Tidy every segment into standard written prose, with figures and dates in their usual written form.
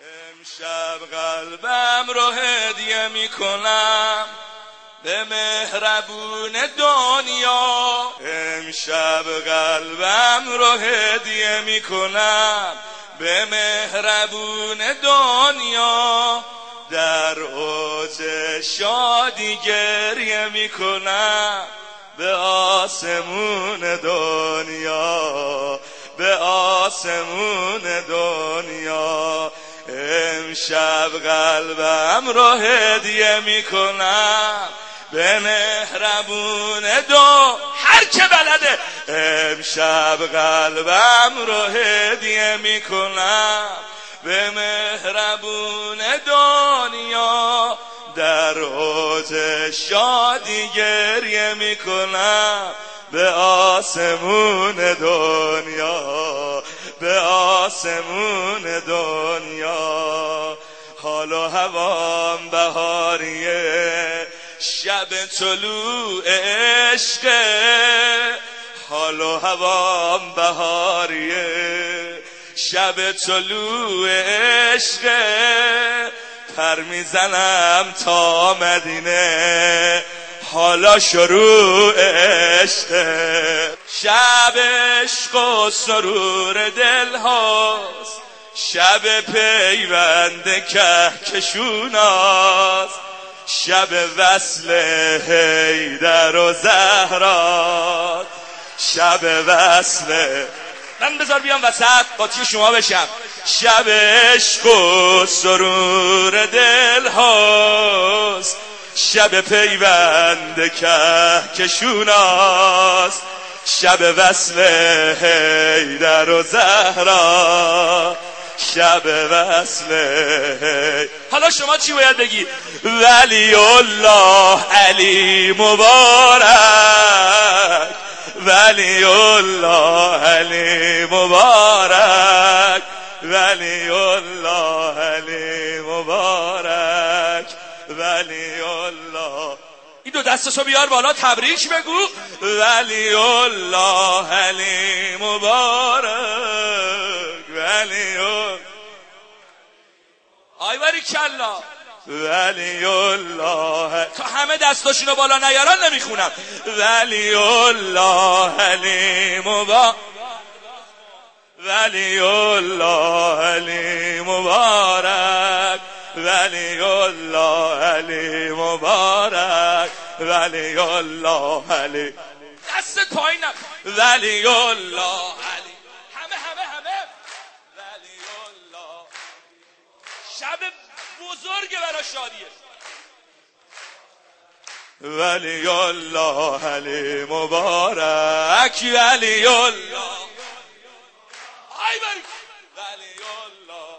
امشب قلبم رو هدیه میکنم به مهربون دنیا. امشب قلبم رو هدیه میکنم به مهربون دنیا. در اوج شادی گریه میکنم به آسمون دنیا، به آسمون دنیا. امشب قلبم رو هدیه میکنم به مهربون هر که بلده. امشب قلبم رو هدیه میکنم به مهربون دنیا. در اوج شادی گریه میکنم به آسمون دنیا، به آسمون دنیا. حال و هوام بهاریه، شب طلوع عشقه. حال و هوام بهاریه، شب طلوع عشقه. پر میزنم تا مدینه، حالا شروع عشقه. شب عشق و سرور دل هاست، شب پیوند کهکشوناست. شب وصل حیدر و زهرا، شب وصل من بذار بیام وسط قاطی شما بشم. شب عشق و سرور دل هاست، شب پیوند کهکشوناست. شب وصل حیدر و زهرا، شب وصل حالا شما چی باید بگی؟ ولی الله علی مبارک، ولی الله علی مبارک، ولی الله علی مبارک، ولی الله. این دو دستشو بیار بالا تبریک بگو. ولی الله علی مبارک، ولی الله. آی باری کلا. ولی الله. تا همه دستاشونو بالا نیارن نمیخونم. ولی الله علی مبارک، ولی الله علی مبارک، ولی الله علی مبارک، ولی الله علی. دست پایینم. ولی الله علی. همه ولی الله. شب بزرگ برای شادیه. ولی الله علی مبارک، ولی الله. ای باری. ولی الله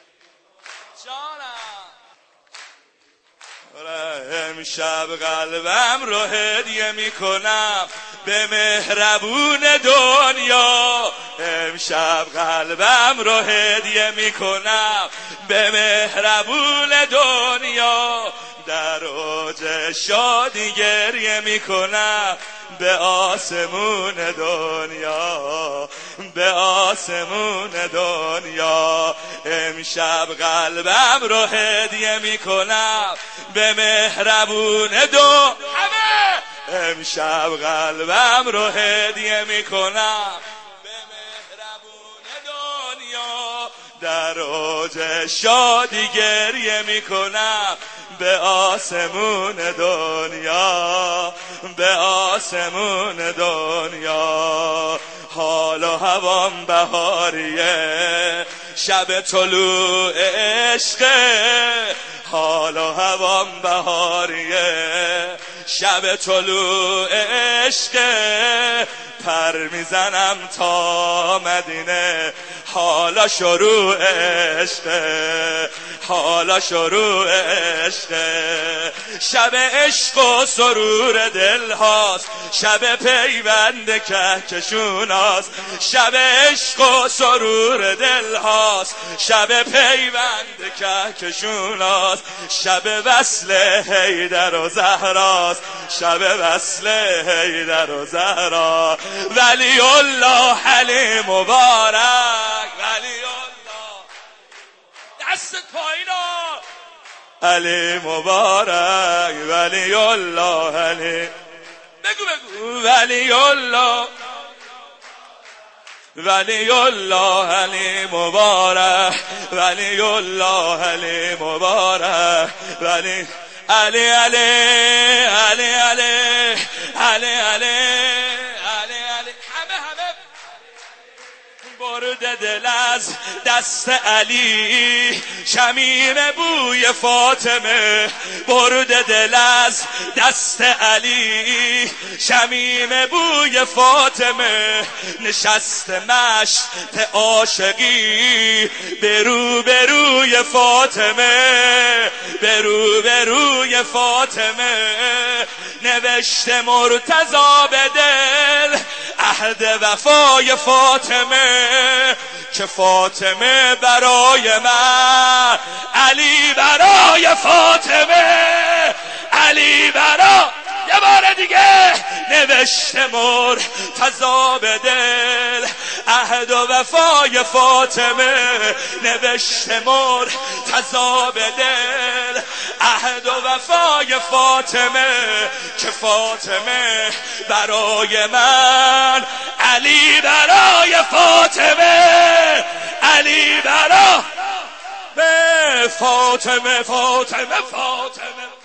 جانم. امشب قلبم رو هدیه میکنم به مهربون دنیا. امشب قلبم رو هدیه میکنم به مهربون دنیا. در اوج شادی گریه میکنم به آسمون دنیا، به آسمون دنیا. امشب قلبم رو هدیه میکنم به مهربون همه. امشب قلبم رو هدیه میکنم به مهربون دنیا. در اوج شادی گریه میکنم به آسمون دنیا، به آسمون دنیا. حال و هوام بهاریه، شب طلوع عشقه. حال و هوام بهاریه، شب طلوع عشقه. پر میزنم تا مدینه، حالا شروع عشقه، حالا شروع عشقه. شب عشق و سرور دل هاست، شب پیوند کهکشوناست. شب عشق و سرور دل هاست، شب پیوند کهکشوناست. شب وصل حیدر و زهراست، شب وصل حیدر و زهرا. ولی الله علی مبارک، ولی الله دست پایینا. علی مبارک ولی الله علی. بگو ولی الله ولی الله علی مبارک ولی الله علی مبارک ولی علی علی علی علی علی علی علی علی. همه برد دل از دست علی، شمیم بوی فاطمه. برد دل از دست علی، شمیم بوی فاطمه. نشست مشت عاشقی برو بروی فاطمه، برو بروی فاطمه. نوشته مرتضی به دل عهد وفای فاطمه، که فاطمه برای من، علی برای فاطمه، علی برای. یه بار دیگه نوشته مرتضی به دل عهد و وفای فاطمه. نوشته مرتضی به دل عهد و وفای فاطمه، که فاطمه برای من، علی برای فاطمه، علی برای فاطمه فاطمه فاطمه.